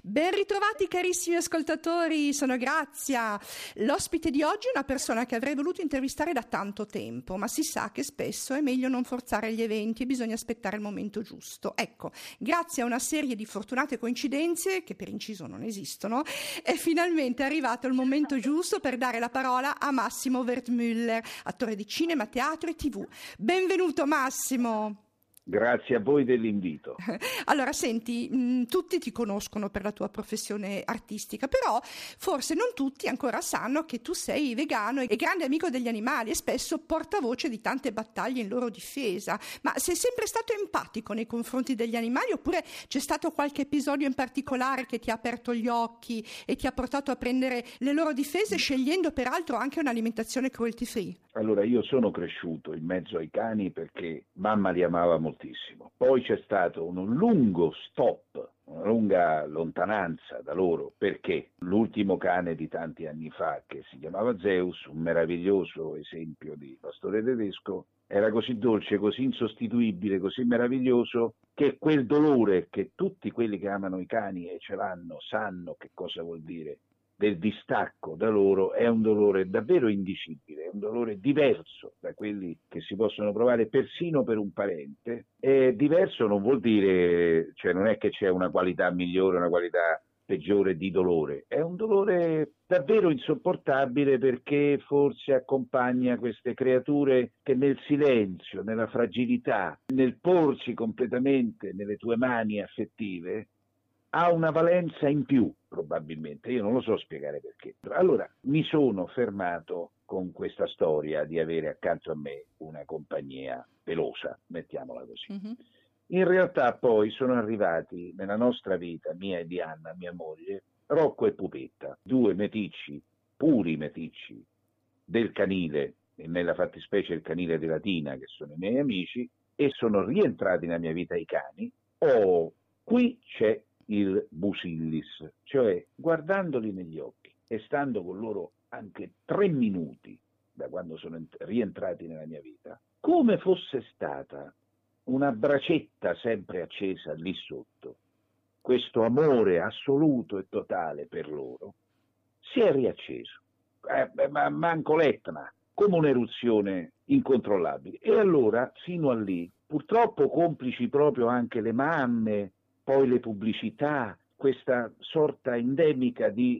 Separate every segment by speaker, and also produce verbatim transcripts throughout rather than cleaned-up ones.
Speaker 1: Ben ritrovati carissimi ascoltatori, sono Grazia. L'ospite di oggi è una persona che avrei voluto intervistare da tanto tempo, ma si sa che spesso è meglio non forzare gli eventi e bisogna aspettare il momento giusto. Ecco, grazie a una serie di fortunate coincidenze, che per inciso non esistono, è finalmente arrivato il momento giusto per dare la parola a Massimo Wertmüller, attore di cinema, teatro e tivù. Benvenuto Massimo!
Speaker 2: Grazie a voi dell'invito.
Speaker 1: Allora, senti, mh, tutti ti conoscono per la tua professione artistica, però forse non tutti ancora sanno che tu sei vegano e grande amico degli animali e spesso portavoce di tante battaglie in loro difesa. Ma sei sempre stato empatico nei confronti degli animali oppure c'è stato qualche episodio in particolare che ti ha aperto gli occhi e ti ha portato a prendere le loro difese, scegliendo peraltro anche un'alimentazione cruelty free?
Speaker 2: Allora, io sono cresciuto in mezzo ai cani perché mamma li amava moltissimo. Poi c'è stato un lungo stop, una lunga lontananza da loro, perché l'ultimo cane di tanti anni fa, che si chiamava Zeus, un meraviglioso esempio di pastore tedesco, era così dolce, così insostituibile, così meraviglioso, che quel dolore che tutti quelli che amano i cani e ce l'hanno sanno che cosa vuol dire, del distacco da loro, è un dolore davvero indicibile, è un dolore diverso da quelli che si possono provare persino per un parente. E diverso non vuol dire, cioè non è che c'è una qualità migliore, una qualità peggiore di dolore, è un dolore davvero insopportabile perché forse accompagna queste creature che nel silenzio, nella fragilità, nel porsi completamente nelle tue mani affettive, ha una valenza in più, probabilmente, io non lo so spiegare perché. Allora, mi sono fermato con questa storia di avere accanto a me una compagnia pelosa, mettiamola così. Mm-hmm. In realtà poi sono arrivati nella nostra vita, mia e di Anna, mia moglie, Rocco e Pupetta, due meticci, puri meticci del canile, e nella fattispecie il canile della Tina, che sono i miei amici, e sono rientrati nella mia vita i cani. Oh, qui c'è il Busillis, cioè guardandoli negli occhi e stando con loro anche tre minuti da quando sono rientrati nella mia vita, come fosse stata una bracetta sempre accesa lì sotto, questo amore assoluto e totale per loro si è riacceso, eh, ma manco l'Etna, come un'eruzione incontrollabile. E allora fino a lì, purtroppo complici proprio anche le mamme, poi le pubblicità, questa sorta endemica di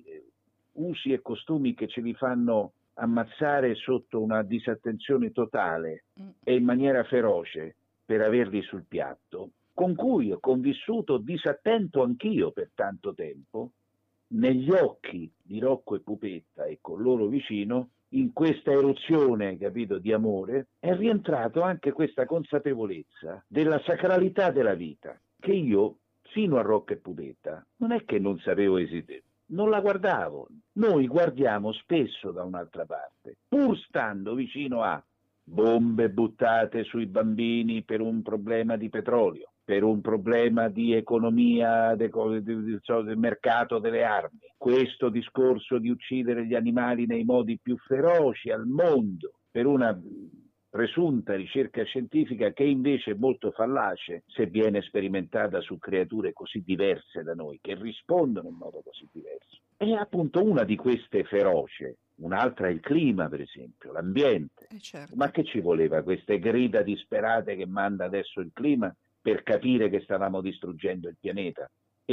Speaker 2: usi e costumi che ce li fanno ammazzare sotto una disattenzione totale e in maniera feroce per averli sul piatto, con cui ho convissuto disattento anch'io per tanto tempo, negli occhi di Rocco e Pupetta e con loro vicino, in questa eruzione, capito, di amore, è rientrato anche questa consapevolezza della sacralità della vita, che io fino a Rocco e Pupetta non è che non sapevo esistere, non la guardavo. Noi guardiamo spesso da un'altra parte, pur stando vicino a bombe buttate sui bambini per un problema di petrolio, per un problema di economia, del, del, del mercato delle armi, questo discorso di uccidere gli animali nei modi più feroci al mondo, per una presunta ricerca scientifica che invece è molto fallace se viene sperimentata su creature così diverse da noi, che rispondono in modo così diverso. E appunto una di queste feroce, un'altra è il clima per esempio, l'ambiente.
Speaker 1: Eh certo.
Speaker 2: Ma che ci voleva queste grida disperate che manda adesso il clima per capire che stavamo distruggendo il pianeta?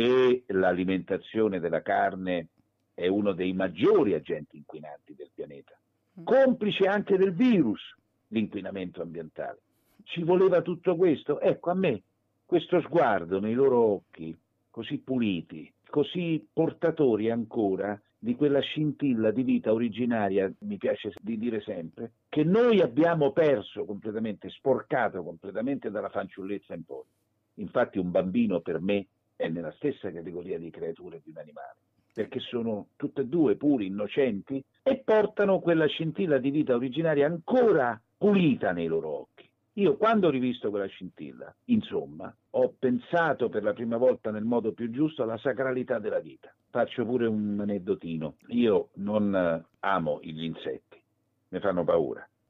Speaker 2: E l'alimentazione della carne è uno dei maggiori agenti inquinanti del pianeta, complice anche del virus, l'inquinamento ambientale. Ci voleva tutto questo? Ecco, a me questo sguardo nei loro occhi, così puliti, così portatori ancora di quella scintilla di vita originaria, mi piace di dire sempre, che noi abbiamo perso completamente, sporcato completamente dalla fanciullezza in poi. Infatti un bambino per me è nella stessa categoria di creature di un animale, perché sono tutte e due puri, innocenti e portano quella scintilla di vita originaria ancora pulita nei loro occhi. Io quando ho rivisto quella scintilla, insomma, ho pensato per la prima volta nel modo più giusto alla sacralità della vita. Faccio pure un aneddotino. Io non amo gli insetti, mi fanno paura.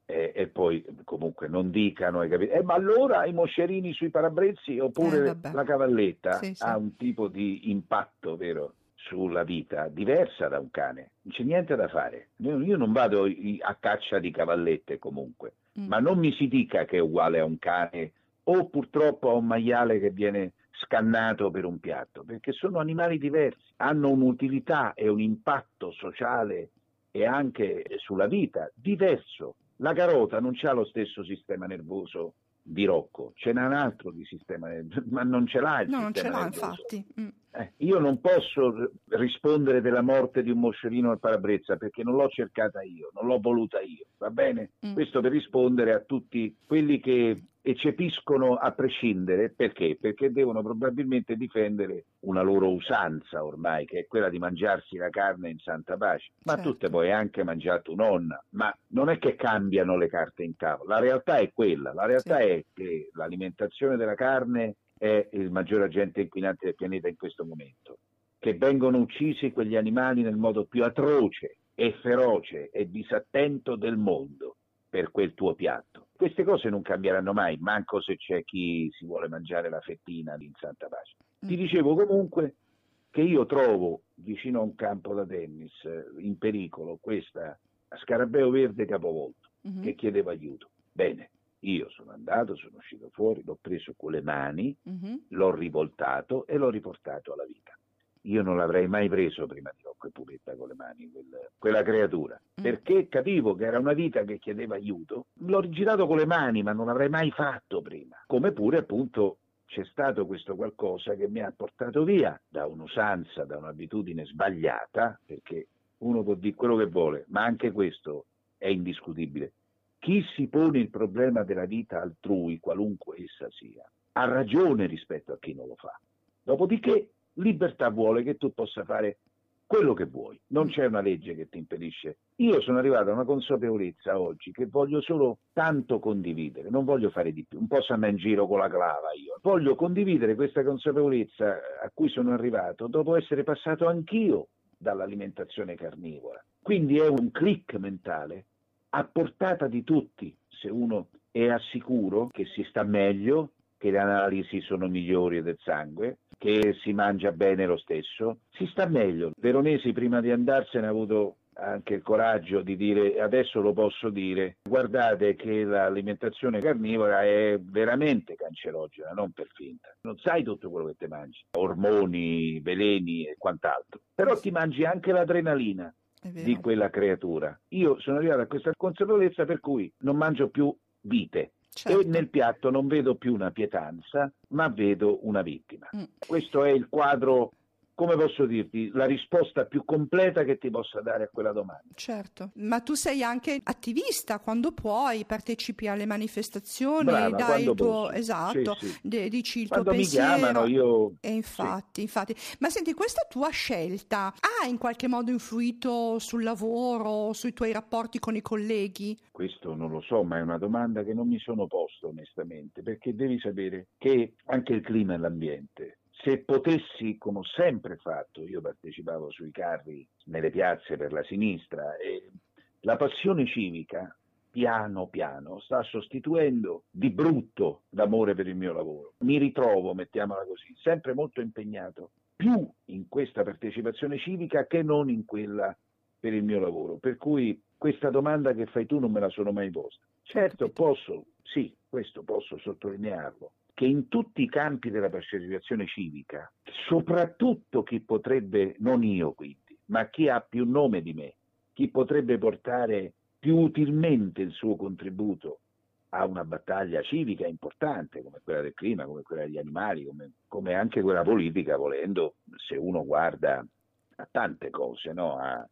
Speaker 2: E, e poi comunque non dicano, hai capito? Eh, ma allora i moscerini sui parabrezzi oppure
Speaker 1: Eh,
Speaker 2: la cavalletta
Speaker 1: sì, sì.
Speaker 2: ha un tipo di impatto, vero, sulla vita diversa da un cane. Non c'è niente da fare. Io, io non vado a caccia di cavallette comunque, mm. ma non mi si dica che è uguale a un cane o purtroppo a un maiale che viene scannato per un piatto, perché sono animali diversi, hanno un'utilità e un impatto sociale e anche sulla vita diverso. La carota non ha lo stesso sistema nervoso di Rocco, ce n'è un altro di sistema nervoso, ma non ce l'ha il
Speaker 1: no,
Speaker 2: sistema
Speaker 1: non ce l'ha,
Speaker 2: nervoso.
Speaker 1: infatti. Mm.
Speaker 2: Eh, io non posso rispondere della morte di un moscerino al parabrezza perché non l'ho cercata io, non l'ho voluta io, va bene? Mm. Questo per rispondere a tutti quelli che eccepiscono a prescindere, perché? Perché devono probabilmente difendere una loro usanza ormai, che è quella di mangiarsi la carne in santa pace. Ma certo. Tu te puoi anche mangiare tua nonna, ma non è che cambiano le carte in tavola, la realtà è quella, la realtà sì. è che l'alimentazione della carne è il maggior agente inquinante del pianeta in questo momento, che vengono uccisi quegli animali nel modo più atroce e feroce e disattento del mondo per quel tuo piatto. Queste cose non cambieranno mai, manco se c'è chi si vuole mangiare la fettina in santa pace. Mm. Ti dicevo comunque che io trovo vicino a un campo da tennis in pericolo questa scarabeo verde capovolto mm-hmm. che chiedeva aiuto. Bene. Io sono andato, sono uscito fuori, l'ho preso con le mani, mm-hmm. l'ho rivoltato e l'ho riportato alla vita. Io non l'avrei mai preso prima di Rocco e Pupetta con le mani, quel, quella creatura, mm. perché capivo che era una vita che chiedeva aiuto. L'ho girato con le mani, ma non l'avrei mai fatto prima. Come pure, appunto, c'è stato questo qualcosa che mi ha portato via da un'usanza, da un'abitudine sbagliata, perché uno può dire quello che vuole, ma anche questo è indiscutibile. Chi si pone il problema della vita altrui, qualunque essa sia, ha ragione rispetto a chi non lo fa. Dopodiché, libertà vuole che tu possa fare quello che vuoi. Non c'è una legge che ti impedisce. Io sono arrivato a una consapevolezza oggi che voglio solo tanto condividere, non voglio fare di più, non posso andare in giro con la clava io. Voglio condividere questa consapevolezza a cui sono arrivato dopo essere passato anch'io dall'alimentazione carnivora. Quindi è un click mentale a portata di tutti, se uno è assicuro che si sta meglio, che le analisi sono migliori del sangue, che si mangia bene lo stesso, si sta meglio. Veronesi prima di andarsene ha avuto anche il coraggio di dire, adesso lo posso dire, guardate che l'alimentazione carnivora è veramente cancerogena, non per finta. Non sai tutto quello che ti mangi, ormoni, veleni e quant'altro, però ti mangi anche l'adrenalina di quella creatura. Io sono arrivato a questa consapevolezza per cui non mangio più vite. Certo. E nel piatto non vedo più una pietanza, ma vedo una vittima. Mm. Questo è il quadro, come posso dirti, la risposta più completa che ti possa dare a quella domanda.
Speaker 1: Certo, ma tu sei anche attivista, quando puoi partecipi alle manifestazioni,
Speaker 2: Brava,
Speaker 1: dai il tuo
Speaker 2: posso.
Speaker 1: esatto,
Speaker 2: sì, sì.
Speaker 1: De, dici il
Speaker 2: quando
Speaker 1: tuo pensiero.
Speaker 2: Mi chiamano io
Speaker 1: e infatti,
Speaker 2: sì.
Speaker 1: infatti. Ma senti, questa tua scelta ha in qualche modo influito sul lavoro, sui tuoi rapporti con i colleghi?
Speaker 2: Questo non lo so, ma è una domanda che non mi sono posto onestamente, perché devi sapere che anche il clima e l'ambiente, se potessi, come ho sempre fatto, io partecipavo sui carri nelle piazze per la sinistra, e la passione civica piano piano sta sostituendo di brutto l'amore per il mio lavoro. Mi ritrovo, mettiamola così, sempre molto impegnato più in questa partecipazione civica che non in quella per il mio lavoro, per cui questa domanda che fai tu non me la sono mai posta. Certo, posso, sì, questo posso sottolinearlo, che in tutti i campi della partecipazione civica, soprattutto chi potrebbe, non io quindi, ma chi ha più nome di me, chi potrebbe portare più utilmente il suo contributo a una battaglia civica importante come quella del clima, come quella degli animali, come, come anche quella politica, volendo, se uno guarda a tante cose, no? a,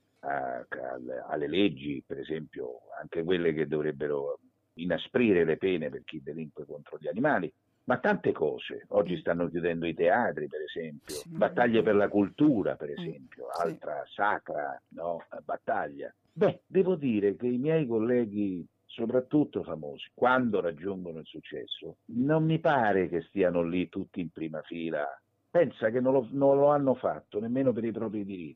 Speaker 2: a, alle leggi, per esempio, anche quelle che dovrebbero inasprire le pene per chi delinque contro gli animali, ma tante cose. Oggi stanno chiudendo i teatri, per esempio, sì, battaglie per la cultura, per esempio, sì. altra sacra no? battaglia. Beh, devo dire che i miei colleghi, soprattutto famosi, quando raggiungono il successo, non mi pare che stiano lì tutti in prima fila. Pensa che non lo, non lo hanno fatto nemmeno per i propri diritti.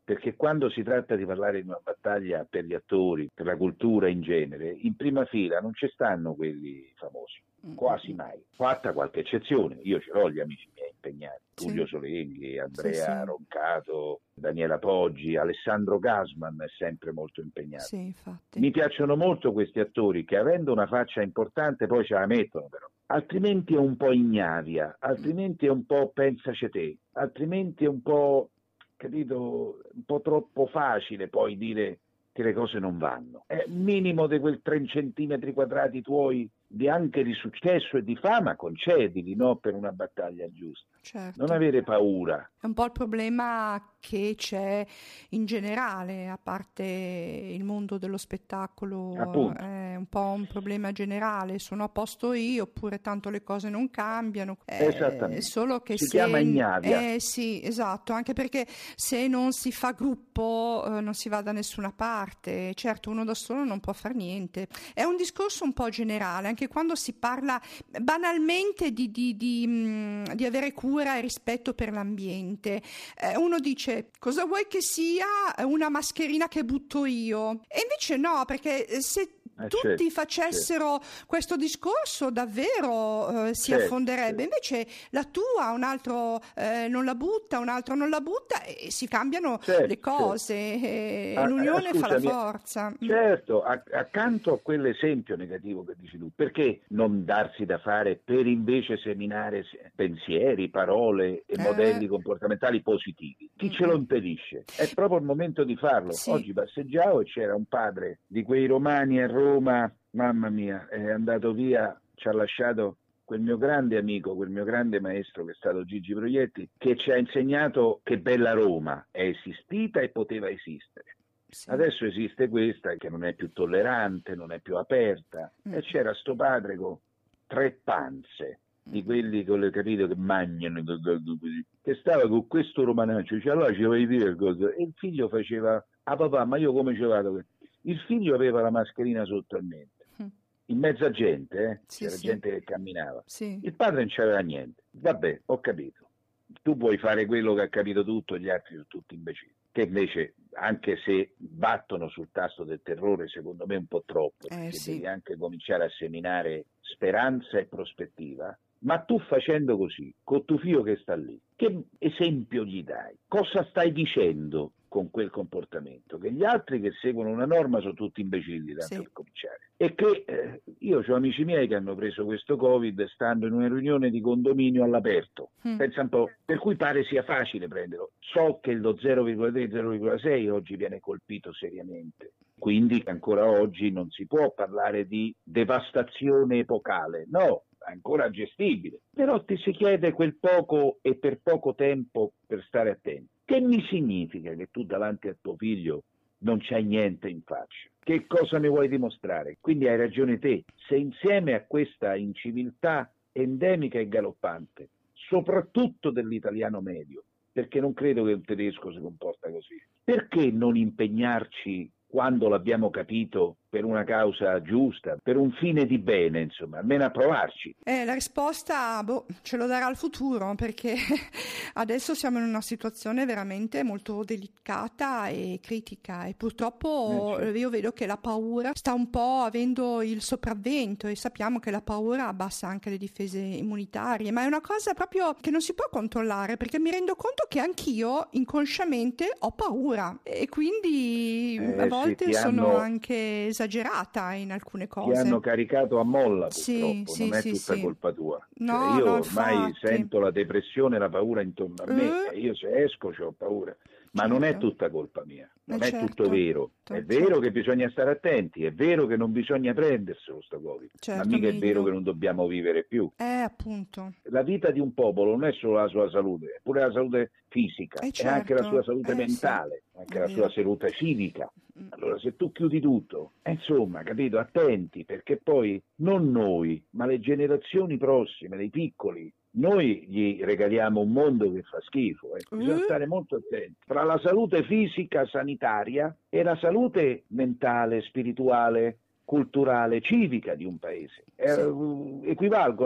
Speaker 2: perché quando si tratta di parlare di una battaglia per gli attori, per la cultura in genere, in prima fila non ci stanno quelli famosi, quasi mai, fatta qualche eccezione. Io ce l'ho gli amici miei impegnati,
Speaker 1: Sì.
Speaker 2: Tullio Solenghi, Andrea
Speaker 1: Sì, sì.
Speaker 2: Roncato, Daniela Poggi, Alessandro Gasman è sempre molto impegnato.
Speaker 1: Sì, infatti.
Speaker 2: Mi piacciono molto questi attori che, avendo una faccia importante, poi ce la mettono però. Altrimenti è un po' ignavia, altrimenti è un po' pensaci te, altrimenti è un po', capito, un po' troppo facile poi dire che le cose non vanno. È minimo di quel tre centimetri quadrati tuoi di anche di successo e di fama, concedili, no, per una battaglia giusta.
Speaker 1: Certo.
Speaker 2: Non avere paura.
Speaker 1: È un po' il problema che c'è in generale, a parte il mondo dello spettacolo,
Speaker 2: Appunto.
Speaker 1: è un po' un problema generale, sono a posto io, oppure tanto le cose non cambiano. È
Speaker 2: Esattamente.
Speaker 1: solo che
Speaker 2: Si
Speaker 1: se...
Speaker 2: chiama ignavia.
Speaker 1: Eh sì, esatto, anche perché se non si fa gruppo eh, non si va da nessuna parte. Certo, uno da solo non può far niente. È un discorso un po' generale, anche quando si parla banalmente di, di, di, mh, di avere cura e rispetto per l'ambiente. Eh, uno dice, cosa vuoi che sia una mascherina che butto io? E invece no, perché se
Speaker 2: Eh,
Speaker 1: tutti
Speaker 2: certo,
Speaker 1: facessero
Speaker 2: certo.
Speaker 1: questo discorso davvero eh, si
Speaker 2: Certo,
Speaker 1: affonderebbe.
Speaker 2: certo.
Speaker 1: Invece la tua, un altro eh, non la butta, un altro non la butta e si cambiano
Speaker 2: Certo,
Speaker 1: le cose. E
Speaker 2: Ah,
Speaker 1: l'unione
Speaker 2: ah,
Speaker 1: fa la
Speaker 2: scusami,
Speaker 1: forza.
Speaker 2: certo, a- accanto a quell'esempio negativo che dici tu, perché non darsi da fare per invece seminare se- pensieri, parole e
Speaker 1: Eh,
Speaker 2: modelli comportamentali positivi? Chi ce lo impedisce? È proprio il momento di farlo.
Speaker 1: sì.
Speaker 2: Oggi passeggiavo e c'era un padre di quei romani a Roma, mamma mia, è andato via, ci ha lasciato quel mio grande amico, quel mio grande maestro che è stato Gigi Proietti, che ci ha insegnato che bella Roma è esistita e poteva esistere.
Speaker 1: Sì.
Speaker 2: Adesso esiste questa che non è più tollerante, non è più aperta,
Speaker 1: Mm.
Speaker 2: e c'era sto padre con tre panze, di quelli che ho capito che mangiano, che stava con questo romanaccio, dice allora ci vuoi dire cosa? E il figlio faceva, ah papà, ma io come ci vado? Il figlio aveva la mascherina sotto il mento,
Speaker 1: Mm.
Speaker 2: in mezzo a gente, eh?
Speaker 1: Sì,
Speaker 2: c'era
Speaker 1: sì.
Speaker 2: gente che camminava.
Speaker 1: Sì.
Speaker 2: Il padre non c'aveva niente. Vabbè, ho capito. Tu puoi fare quello che ha capito tutto, gli altri sono tutti imbecilli. Che invece, anche se battono sul tasto del terrore, secondo me un po' troppo,
Speaker 1: Eh,
Speaker 2: perché
Speaker 1: sì.
Speaker 2: devi anche cominciare a seminare speranza e prospettiva. Ma tu facendo così, con tuo figlio che sta lì, che esempio gli dai? Cosa stai dicendo con quel comportamento? Che gli altri che seguono una norma sono tutti imbecilli, tanto
Speaker 1: Sì.
Speaker 2: per cominciare. E che eh, io ho amici miei che hanno preso questo Covid stando in una riunione di condominio all'aperto.
Speaker 1: Mm.
Speaker 2: Pensa un po', per cui pare sia facile prenderlo. So che lo zero virgola tre zero virgola sei oggi viene colpito seriamente. Quindi ancora oggi non si può parlare di devastazione epocale, no, ancora gestibile. Però ti si chiede quel poco e per poco tempo per stare attenti. Che mi significa che tu davanti a tuo figlio non c'hai niente in faccia? Che cosa mi vuoi dimostrare? Quindi hai ragione te, se insieme a questa inciviltà endemica e galoppante, soprattutto dell'italiano medio, perché non credo che un tedesco si comporta così, perché non impegnarci quando l'abbiamo capito per una causa giusta, per un fine di bene, insomma, almeno a provarci?
Speaker 1: Eh, la risposta boh, ce lo darà il futuro, perché adesso siamo in una situazione veramente molto delicata e critica e purtroppo
Speaker 2: Eh, certo.
Speaker 1: io vedo che la paura sta un po' avendo il sopravvento e sappiamo che la paura abbassa anche le difese immunitarie, ma è una cosa proprio che non si può controllare, perché mi rendo conto che anch'io inconsciamente ho paura e quindi
Speaker 2: Eh,
Speaker 1: a
Speaker 2: sì,
Speaker 1: volte
Speaker 2: ti
Speaker 1: sono
Speaker 2: hanno-
Speaker 1: anche esagerata in alcune
Speaker 2: Ti
Speaker 1: cose.
Speaker 2: hanno caricato a molla,
Speaker 1: Sì,
Speaker 2: purtroppo,
Speaker 1: sì,
Speaker 2: non è
Speaker 1: sì,
Speaker 2: tutta
Speaker 1: sì.
Speaker 2: colpa tua.
Speaker 1: No,
Speaker 2: Cioè, io
Speaker 1: no,
Speaker 2: ormai
Speaker 1: infatti.
Speaker 2: sento la depressione e la paura intorno a me,
Speaker 1: Eh,
Speaker 2: e io se esco ho paura. Ma non è
Speaker 1: certo.
Speaker 2: tutta colpa mia, non
Speaker 1: Eh,
Speaker 2: è tutto
Speaker 1: certo.
Speaker 2: vero. È
Speaker 1: Certo.
Speaker 2: vero che bisogna stare attenti, è vero che non bisogna prenderselo sto Covid,
Speaker 1: Certo,
Speaker 2: ma mica è
Speaker 1: meglio.
Speaker 2: vero che non dobbiamo vivere più.
Speaker 1: Eh, appunto.
Speaker 2: La vita di un popolo non è solo la sua salute, è pure la salute fisica,
Speaker 1: Eh,
Speaker 2: è anche la
Speaker 1: certo.
Speaker 2: sua salute
Speaker 1: Eh, sì.
Speaker 2: mentale, anche
Speaker 1: È
Speaker 2: la
Speaker 1: vero.
Speaker 2: sua salute civica.
Speaker 1: Mm.
Speaker 2: Allora, se tu chiudi tutto, eh, insomma, capito, attenti, perché poi non noi, ma le generazioni prossime, dei piccoli, noi gli regaliamo un mondo che fa schifo. Eh. Bisogna
Speaker 1: Eh,
Speaker 2: stare molto attenti. Tra la salute fisica sanitaria e la salute mentale, spirituale, culturale, civica di un paese. Eh,
Speaker 1: Sì.
Speaker 2: equivalgono, eh?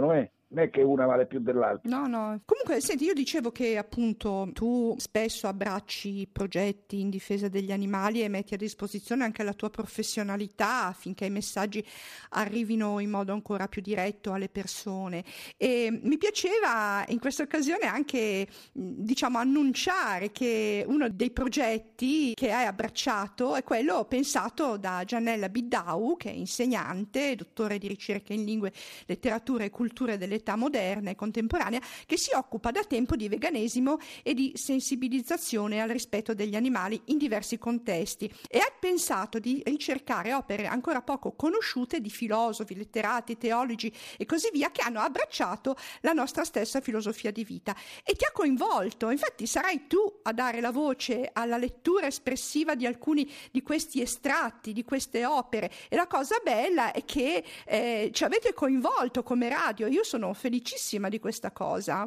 Speaker 2: non è che una vale più dell'altra.
Speaker 1: No, no. Comunque, senti, io dicevo che appunto tu spesso abbracci progetti in difesa degli animali e metti a disposizione anche la tua professionalità affinché i messaggi arrivino in modo ancora più diretto alle persone. E mi piaceva in questa occasione anche, diciamo, annunciare che uno dei progetti che hai abbracciato è quello pensato da Gianella Biddau, che è insegnante, dottore di ricerca in lingue, letteratura e culture delle moderna e contemporanea, che si occupa da tempo di veganesimo e di sensibilizzazione al rispetto degli animali in diversi contesti, e ha pensato di ricercare opere ancora poco conosciute di filosofi, letterati, teologi e così via, che hanno abbracciato la nostra stessa filosofia di vita, e ti ha coinvolto. Infatti sarai tu a dare la voce alla lettura espressiva di alcuni di questi estratti, di queste opere, e la cosa bella è che eh, ci avete coinvolto come radio. Io sono felicissima di questa cosa.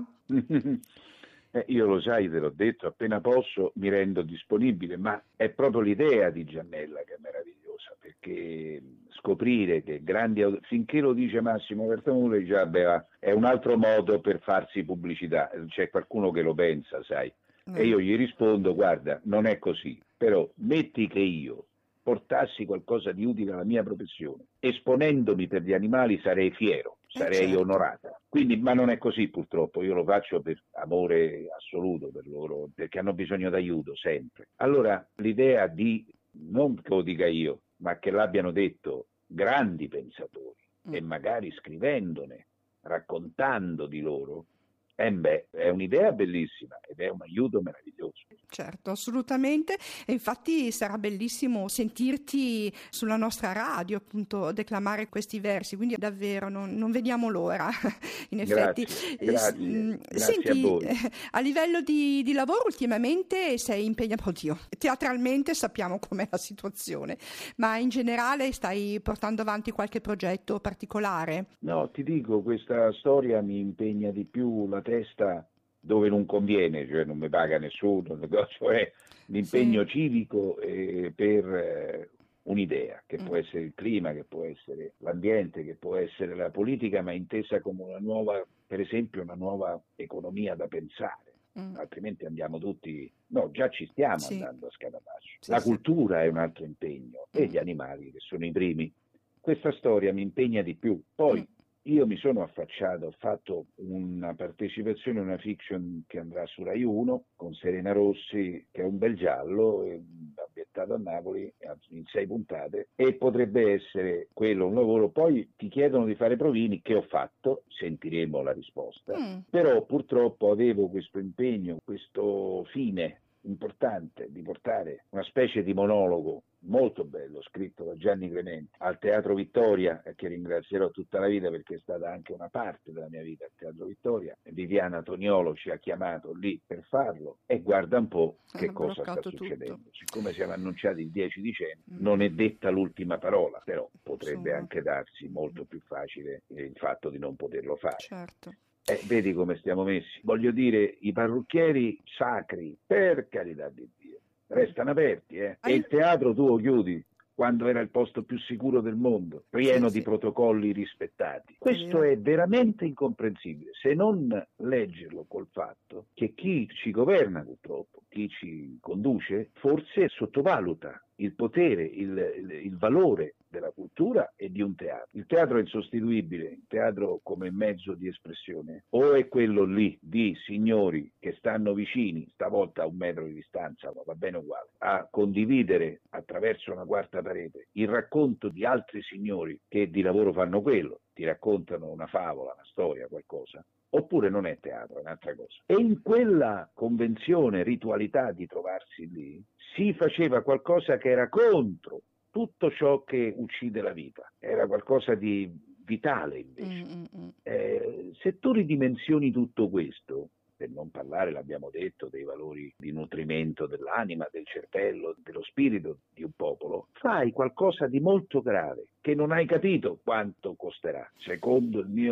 Speaker 2: eh, io lo sai, te l'ho detto, appena posso mi rendo disponibile, ma è proprio l'idea di Giannella che è meravigliosa, perché scoprire che grandi, finché lo dice Massimo Bertamulle, già beh, è un altro modo per farsi pubblicità, c'è qualcuno che lo pensa, sai, mm. e io gli rispondo: guarda, non è così, però metti che io portassi qualcosa di utile alla mia professione, esponendomi per gli animali, sarei fiero, sarei eh certo. onorata. Quindi, ma non è così purtroppo, io lo faccio per amore assoluto per loro, perché hanno bisogno d'aiuto sempre. Allora l'idea di, non che lo dica io, ma che l'abbiano detto grandi pensatori, mm. e magari scrivendone, raccontando di loro, Eh beh, è un'idea bellissima ed è un aiuto meraviglioso.
Speaker 1: Certo, assolutamente, e infatti sarà bellissimo sentirti sulla nostra radio appunto declamare questi versi, quindi davvero non, non vediamo l'ora. In effetti,
Speaker 2: grazie, grazie, grazie
Speaker 1: senti,
Speaker 2: a voi.
Speaker 1: A livello di, di lavoro ultimamente sei impegnato, oddio, teatralmente sappiamo com'è la situazione, ma in generale stai portando avanti qualche progetto particolare?
Speaker 2: No, ti dico, questa storia mi impegna di più la testa dove non conviene, cioè non mi paga nessuno, cioè l'impegno sì. civico eh, per eh, un'idea, che mm. può essere il clima, che può essere l'ambiente, che può essere la politica, ma intesa come una nuova, per esempio, una nuova economia da pensare. Mm. Altrimenti andiamo tutti, no, già ci stiamo sì. andando a scatafascio. Sì, la sì. cultura è un altro impegno, mm. e gli animali, che sono i primi. Questa storia mi impegna di più. Poi mm. io mi sono affacciato, ho fatto una partecipazione a una fiction che andrà su Rai uno con Serena Rossi, che è un bel giallo, ambientato a Napoli, in sei puntate, e potrebbe essere quello un lavoro. Poi ti chiedono di fare provini, che ho fatto, sentiremo la risposta, mm. però purtroppo avevo questo impegno, questo fine importante di portare una specie di monologo molto bello, scritto da Gianni Clementi, al Teatro Vittoria, che ringrazierò tutta la vita perché è stata anche una parte della mia vita al Teatro Vittoria. Viviana Toniolo ci ha chiamato lì per farlo, e guarda un po' che cosa sta succedendo. Tutto. Siccome siamo annunciati il dieci dicembre, mm. non è detta l'ultima parola, però potrebbe Insomma. anche darsi molto più facile il fatto di non poterlo fare.
Speaker 1: Certo.
Speaker 2: Eh, vedi come stiamo messi. Voglio dire, i parrucchieri sacri, per carità di Dio, restano aperti, eh. E il teatro tu lo chiudi quando era il posto più sicuro del mondo, pieno sì, di sì. protocolli rispettati. Questo è veramente incomprensibile, se non leggerlo col fatto che chi ci governa, purtroppo, chi ci conduce, forse sottovaluta il potere, il, il, il valore della cultura e di un teatro. Il teatro è insostituibile, il teatro come mezzo di espressione, o è quello lì di signori che stanno vicini, stavolta a un metro di distanza, ma va bene uguale, a condividere attraverso una quarta parete il racconto di altri signori che di lavoro fanno quello, ti raccontano una favola, una storia, qualcosa, oppure non è teatro, è un'altra cosa. E in quella convenzione, ritualità di trovarsi lì, si faceva qualcosa che era contro tutto ciò che uccide la vita, era qualcosa di vitale invece. Mm-hmm. Eh, se tu ridimensioni tutto questo, per non parlare, l'abbiamo detto, dei valori di nutrimento dell'anima, del cervello, dello spirito di un popolo, fai qualcosa di molto grave, che non hai capito quanto costerà, secondo il mio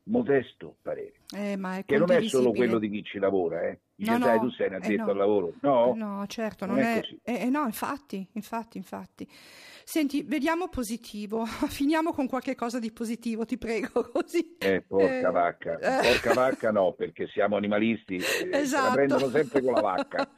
Speaker 2: modesto parere.
Speaker 1: Eh, ma è
Speaker 2: che non è solo
Speaker 1: condivisibile.
Speaker 2: quello di chi ci lavora, eh. Dice,
Speaker 1: No,
Speaker 2: sai,
Speaker 1: no,
Speaker 2: tu sei un
Speaker 1: eh,
Speaker 2: addetto
Speaker 1: no.
Speaker 2: al lavoro. No,
Speaker 1: Eh, no, certo,
Speaker 2: non
Speaker 1: non
Speaker 2: è
Speaker 1: è,
Speaker 2: così.
Speaker 1: eh, eh, no, infatti, infatti, infatti. Senti, vediamo positivo, finiamo con qualche cosa di positivo, ti prego, così.
Speaker 2: Eh, porca
Speaker 1: Eh,
Speaker 2: vacca,
Speaker 1: eh.
Speaker 2: porca vacca no, perché siamo animalisti, eh, se la
Speaker 1: Esatto.
Speaker 2: prendono sempre con la vacca.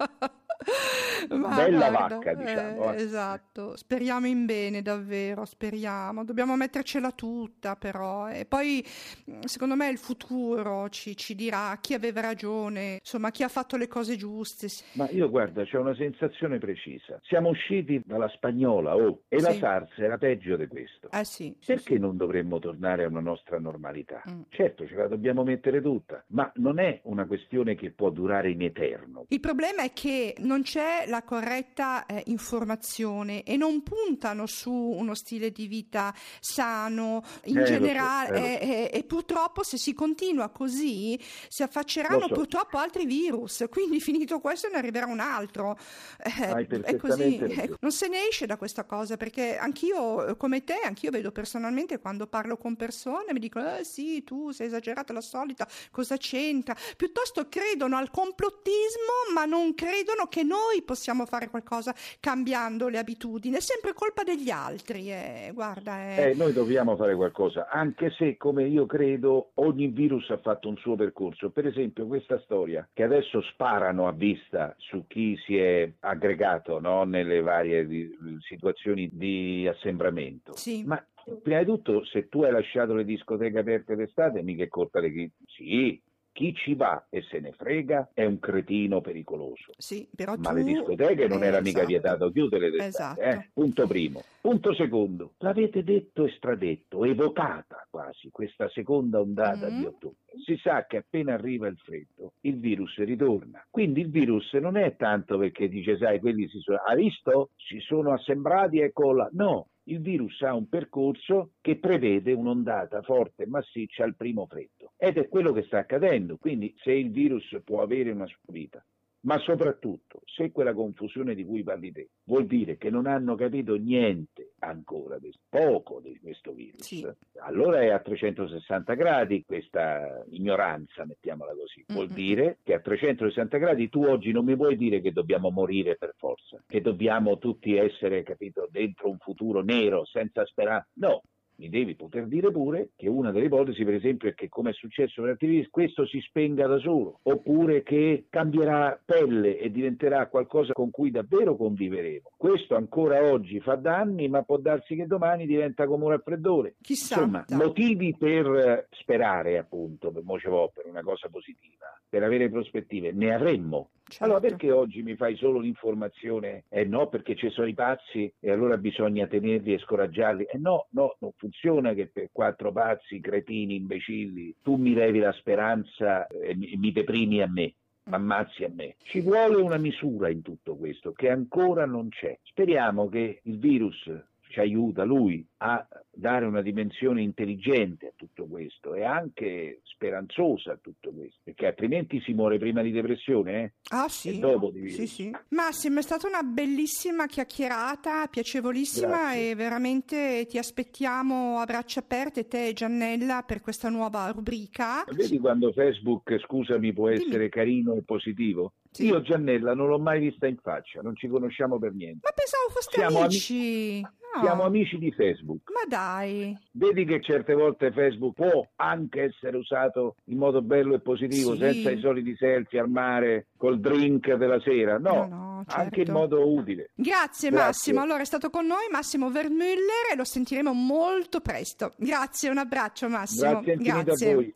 Speaker 1: Ma
Speaker 2: Bella
Speaker 1: guarda,
Speaker 2: vacca, diciamo.
Speaker 1: eh,
Speaker 2: eh.
Speaker 1: esatto, speriamo in bene, davvero, speriamo. Dobbiamo mettercela tutta, però. E poi, mh, secondo me, il futuro ci, ci dirà chi aveva ragione, insomma, chi ha fatto le cose giuste.
Speaker 2: Ma io guarda, c'è una sensazione precisa. Siamo usciti dalla spagnola, oh, e la
Speaker 1: Sì.
Speaker 2: SARS era peggio di questo.
Speaker 1: Eh sì, sì,
Speaker 2: Perché
Speaker 1: sì.
Speaker 2: non dovremmo tornare a una nostra normalità?
Speaker 1: Mm.
Speaker 2: Certo, ce la dobbiamo mettere tutta, ma non è una questione che può durare in eterno.
Speaker 1: Il problema è che non c'è la corretta eh, informazione e non puntano su uno stile di vita sano in
Speaker 2: Eh, lo so,
Speaker 1: generale
Speaker 2: eh, lo so.
Speaker 1: e, e- e purtroppo se si continua così si affacceranno
Speaker 2: Lo so.
Speaker 1: purtroppo altri virus, quindi finito questo ne arriverà un altro. Eh,
Speaker 2: Hai
Speaker 1: è così,
Speaker 2: perfettamente ragione.
Speaker 1: ecco, non se ne esce da questa cosa perché anch'io eh, come te, anch'io vedo personalmente quando parlo con persone mi dicono eh sì, tu sei esagerata la solita, cosa c'entra? Piuttosto credono al complottismo ma non credono che noi possiamo fare qualcosa cambiando le abitudini, è sempre colpa degli altri, eh, guarda. È...
Speaker 2: Eh, noi dobbiamo fare qualcosa, anche se, come io credo, ogni virus ha fatto un suo percorso. Per esempio, questa storia che adesso sparano a vista su chi si è aggregato, no, nelle varie di- situazioni di assembramento.
Speaker 1: Sì.
Speaker 2: Ma prima di tutto, se tu hai lasciato le discoteche aperte d'estate, mica è colpa di chi... Sì, chi ci va e se ne frega è un cretino pericoloso.
Speaker 1: Sì, però
Speaker 2: Ma
Speaker 1: tu...
Speaker 2: le discoteche non
Speaker 1: eh,
Speaker 2: era mica
Speaker 1: esatto.
Speaker 2: vietato chiudere d'estate,
Speaker 1: Esatto.
Speaker 2: eh? Punto primo. Punto secondo, l'avete detto e stradetto, evocata quasi questa seconda ondata
Speaker 1: Mm.
Speaker 2: di ottobre. Si sa che appena arriva il freddo, il virus ritorna. Quindi il virus non è tanto perché dice, sai, quelli si sono... Ha visto? Si sono assembrati e colla... No, il virus ha un percorso che prevede un'ondata forte e massiccia al primo freddo. Ed è quello che sta accadendo. Quindi se il virus può avere una sua vita, ma soprattutto se quella confusione di cui parli te vuol dire che non hanno capito niente ancora, poco di questo virus,
Speaker 1: Sì.
Speaker 2: allora è a trecentosessanta gradi questa ignoranza, mettiamola così. Vuol
Speaker 1: Mm-mm.
Speaker 2: dire che a trecentosessanta gradi tu oggi non mi puoi dire che dobbiamo morire per forza, che dobbiamo tutti essere, capito, dentro un futuro nero, senza speranza. No. Mi devi poter dire pure che una delle ipotesi, per esempio, è che, come è successo per altri virus, questo si spenga da solo, oppure che cambierà pelle e diventerà qualcosa con cui davvero conviveremo. Questo ancora oggi fa danni, ma può darsi che domani diventa come un raffreddore.
Speaker 1: Chissà.
Speaker 2: Insomma, motivi per sperare, appunto, per, mo ce vo, per una cosa positiva, per avere prospettive, ne avremmo.
Speaker 1: Certo.
Speaker 2: Allora perché oggi mi fai solo l'informazione? Eh no, perché ci sono i pazzi e allora bisogna tenerli e scoraggiarli. Eh no, no, non funziona che per quattro pazzi, cretini, imbecilli, tu mi levi la speranza e mi, mi deprimi a me. Ammazzi a me. Ci vuole una misura in tutto questo che ancora non c'è. Speriamo che il virus ci aiuta lui a dare una dimensione intelligente a tutto questo e anche speranzosa a tutto questo, perché altrimenti si muore prima di depressione, eh?
Speaker 1: Ah sì,
Speaker 2: E dopo di
Speaker 1: sì, sì. Massimo, è stata una bellissima chiacchierata, piacevolissima.
Speaker 2: Grazie.
Speaker 1: E veramente ti aspettiamo a braccia aperte, te e Giannella, per questa nuova rubrica.
Speaker 2: Vedi quando Facebook, scusami, può
Speaker 1: Dimmi.
Speaker 2: essere carino e positivo?
Speaker 1: Sì.
Speaker 2: Io Giannella non l'ho mai vista in faccia, non ci conosciamo per niente.
Speaker 1: Ma pensavo foste
Speaker 2: Siamo ami-
Speaker 1: amici. No.
Speaker 2: Siamo amici di Facebook.
Speaker 1: Ma dai.
Speaker 2: Vedi che certe volte Facebook può anche essere usato in modo bello e positivo,
Speaker 1: Sì.
Speaker 2: senza i soliti selfie al mare, col drink della sera. No,
Speaker 1: No, no,
Speaker 2: anche in
Speaker 1: certo.
Speaker 2: modo utile.
Speaker 1: Grazie,
Speaker 2: Grazie.
Speaker 1: Massimo. Allora è stato con noi Massimo Vermüller e lo sentiremo molto presto. Grazie, un abbraccio Massimo.
Speaker 2: Grazie infinito a
Speaker 1: Grazie.
Speaker 2: voi.